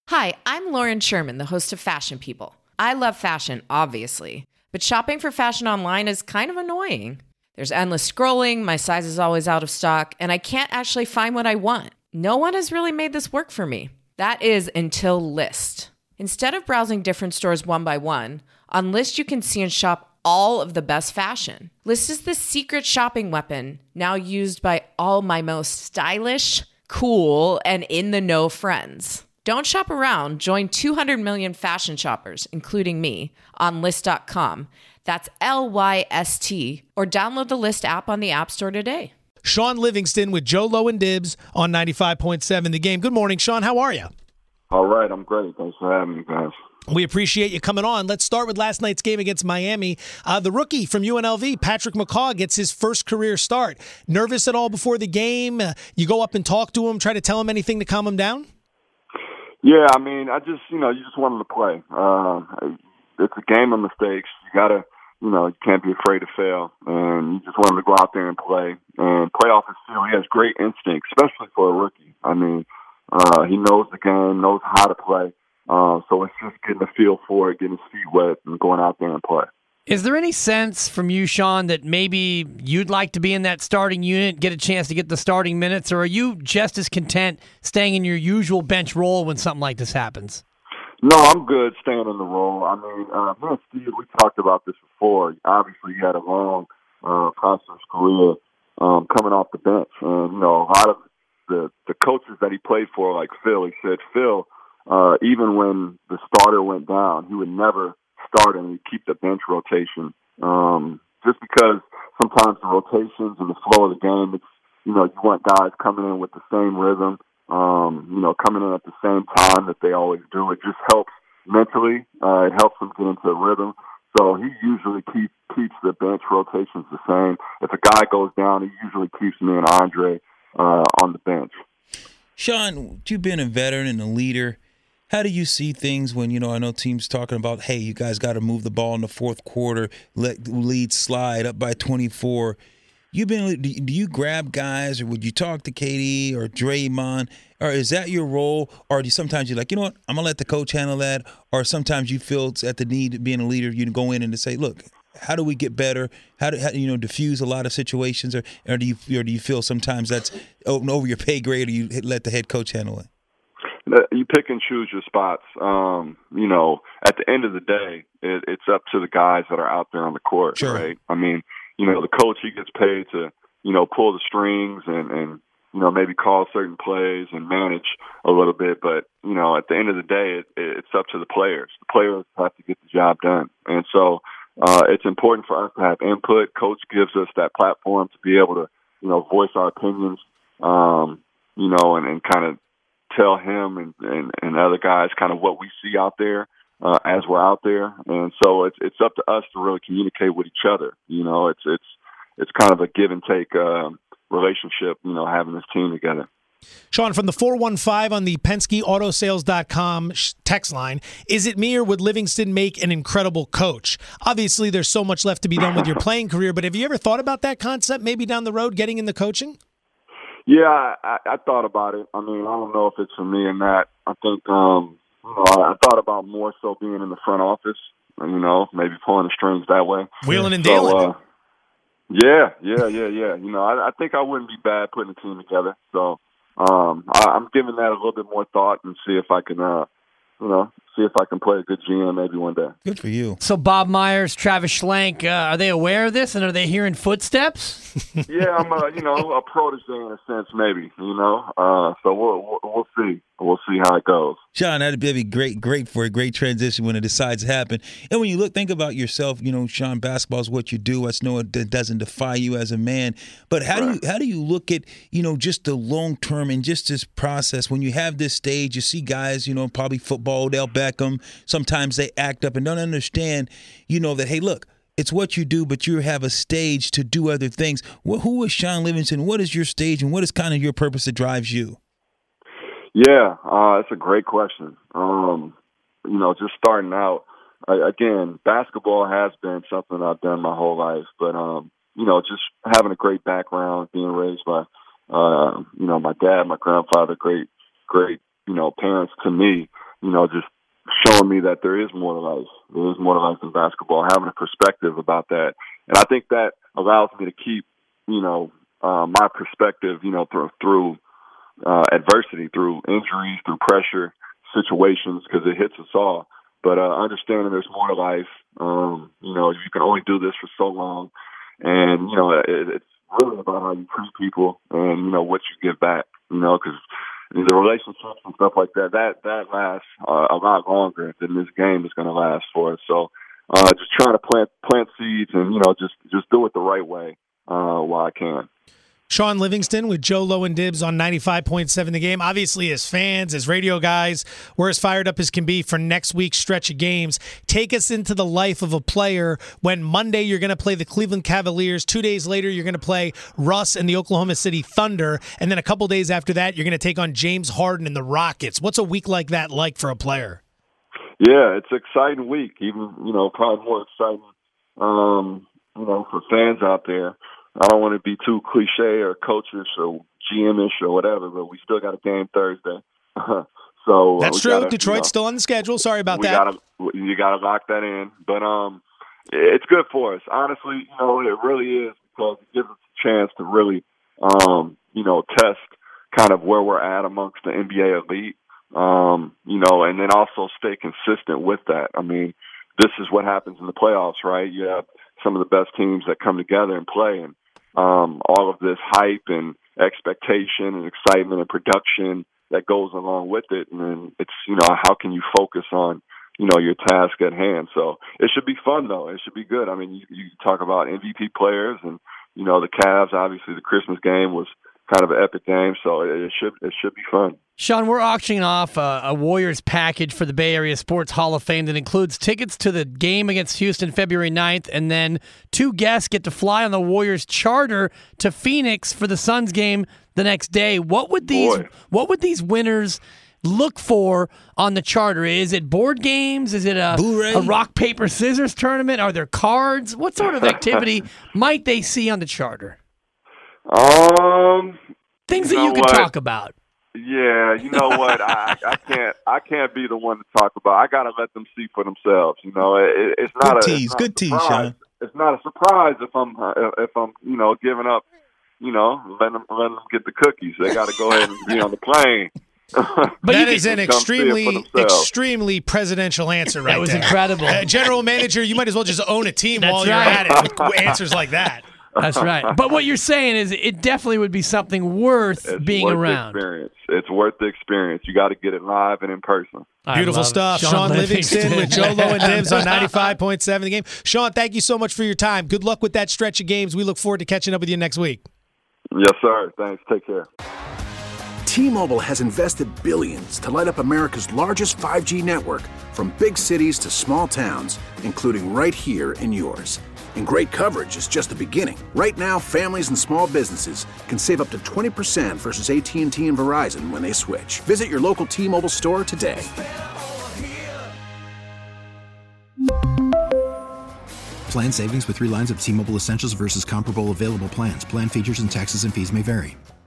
Hi, I'm Lauren Sherman, the host of Fashion People. I love fashion, obviously, but shopping for fashion online is kind of annoying. There's endless scrolling, my size is always out of stock, and I can't actually find what I want. No one has really made this work for me. That is until Lyst. Instead of browsing different stores one by one, on Lyst you can see and shop all of the best fashion. Lyst is the secret shopping weapon, now used by all my most stylish, cool, and in-the-know friends. Don't shop around. Join 200 million fashion shoppers, including me, on Lyst.com. That's Lyst, or download the Lyst app on the App Store today. Sean Livingston with Joe Low and Dibs on 95.7 The Game. Good morning, Sean. How are you? All right. I'm great. Thanks for having me, guys. We appreciate you coming on. Let's start with last night's game against Miami. The rookie from UNLV, Patrick McCaw, gets his first career start. Nervous at all before the game? You go up and talk to him, try to tell him anything to calm him down? Yeah, I mean, you just want him to play. It's a game of mistakes. You gotta, you can't be afraid to fail, and you just want him to go out there and play off his field. He has great instincts, especially for a rookie. I mean, he knows the game, knows how to play. So it's just getting a feel for it, getting his feet wet, and going out there and play. Is there any sense from you, Sean, that maybe you'd like to be in that starting unit, get a chance to get the starting minutes, or are you just as content staying in your usual bench role when something like this happens? No, I'm good staying in the role. I mean, me and Steve, we talked about this before. Obviously, he had a long, prosperous career coming off the bench. And, a lot of the coaches that he played for, like Phil, he said, Phil, even when the starter went down, he would never start and he'd keep the bench rotation. Just because sometimes the rotations and the flow of the game, it's, you want guys coming in with the same rhythm, coming in at the same time that they always do. It just helps mentally. It helps them get into a rhythm. So he usually keeps the bench rotations the same. If a guy goes down, he usually keeps me and Andre on the bench. Sean, you've been a veteran and a leader. How do you see things when, I know teams talking about, hey, you guys got to move the ball in the fourth quarter, let the lead slide up by 24. Do you grab guys, or would you talk to KD or Draymond, or is that your role? Or do you sometimes you're like, you know what, I'm going to let the coach handle that? Or sometimes you feel at the need of being a leader, you go in and to say, look, how do we get better? How diffuse a lot of situations? Or do you feel sometimes that's over your pay grade, or you let the head coach handle it? You pick and choose your spots. At the end of the day, it's up to the guys that are out there on the court, sure. Right? I mean, the coach, he gets paid to, pull the strings and maybe call certain plays and manage a little bit. But, at the end of the day, it's up to the players. The players have to get the job done. And so it's important for us to have input. Coach gives us that platform to be able to, voice our opinions, and kind of tell him and other guys kind of what we see out there as we're out there. And so it's up to us to really communicate with each other. It's kind of a give and take relationship, having this team together. Sean, from the 415 on the PenskeAutosales.com text line, is it me or would Livingston make an incredible coach? Obviously, there's so much left to be done with your playing career, but have you ever thought about that concept, maybe down the road, getting into coaching? Yeah, I thought about it. I mean, I don't know if it's for me or not. I think, I thought about more so being in the front office, maybe pulling the strings that way. Wheeling and dealing. Yeah. I think I wouldn't be bad putting a team together. So I'm giving that a little bit more thought and see if I can, play a good GM maybe one day. Good for you. So Bob Myers, Travis Schlenk, are they aware of this, and are they hearing footsteps? Yeah, I'm a protege in a sense, maybe. So we'll see. We'll see how it goes. Sean, that'd be great for a great transition when it decides to happen. And when you think about yourself, Sean, basketball is what you do. I know it doesn't define you as a man, but how do you look at just the long term and just this process when you have this stage? You see guys, probably football, Odell Beckham. Sometimes they act up and don't understand, that hey, look. It's what you do, but you have a stage to do other things. Who is Sean Livingston? What is your stage, and what is kind of your purpose that drives you? Yeah, that's a great question. Just starting out, again, basketball has been something I've done my whole life, but, just having a great background, being raised by, my dad, my grandfather, great, parents to me. just showing me that there is more to life. There is more to life than basketball, having a perspective about that. And I think that allows me to keep, my perspective, through adversity, through injuries, through pressure situations, because it hits us all. But understanding there's more to life. You can only do this for so long. And, it's really about how you treat people and, what you give back, because the relationships and stuff like that lasts a lot longer than this game is going to last for us. So just trying to plant seeds and, just do it the right way while I can. Shaun Livingston with Joe Low and Dibs on 95.7 The Game. Obviously, as fans, as radio guys, we're as fired up as can be for next week's stretch of games. Take us into the life of a player when Monday you're going to play the Cleveland Cavaliers. 2 days later, you're going to play Russ and the Oklahoma City Thunder. And then a couple days after that, you're going to take on James Harden and the Rockets. What's a week like that like for a player? Yeah, it's an exciting week. Even, probably more exciting, for fans out there. I don't want to be too cliche or coachish or GM-ish or whatever, but we still got a game Thursday. So that's true. Detroit's still on the schedule. Sorry about that. You got to lock that in. But it's good for us. Honestly, it really is, because it gives us a chance to really, test kind of where we're at amongst the NBA elite, and then also stay consistent with that. I mean, this is what happens in the playoffs, right? You have some of the best teams that come together and play, and all of this hype and expectation and excitement and production that goes along with it. And then it's, how can you focus on, your task at hand? So it should be fun, though. It should be good. I mean, you talk about MVP players and, the Cavs, obviously the Christmas game was kind of an epic game. So it should be fun. Shaun, we're auctioning off a Warriors package for the Bay Area Sports Hall of Fame that includes tickets to the game against Houston February 9th, and then 2 guests get to fly on the Warriors charter to Phoenix for the Suns game the next day. What would these winners look for on the charter? Is it board games? Is it a rock, paper, scissors tournament? Are there cards? What sort of activity might they see on the charter? Things that you can talk about. Yeah, you know what? I can't be the one to talk about. I got to let them see for themselves. It's not good tease, Shaun. It's not a surprise if I'm giving up, letting them get the cookies. They got to go ahead and be on the plane. But that is an extremely presidential answer right there. That was incredible. General manager, you might as well just own a team while you're at it with answers like that. That's right. But what you're saying is it definitely would be something worth being around. It's worth the experience. You got to get it live and in person. Beautiful stuff. Shaun Livingston with Joe Low and Dibs on 95.7 The Game. Shaun, thank you so much for your time. Good luck with that stretch of games. We look forward to catching up with you next week. Yes, sir. Thanks. Take care. T-Mobile has invested billions to light up America's largest 5G network, from big cities to small towns, including right here in yours. And great coverage is just the beginning. Right now, families and small businesses can save up to 20% versus AT&T and Verizon when they switch. Visit your local T-Mobile store today. Plan savings with 3 lines of T-Mobile Essentials versus comparable available plans. Plan features and taxes and fees may vary.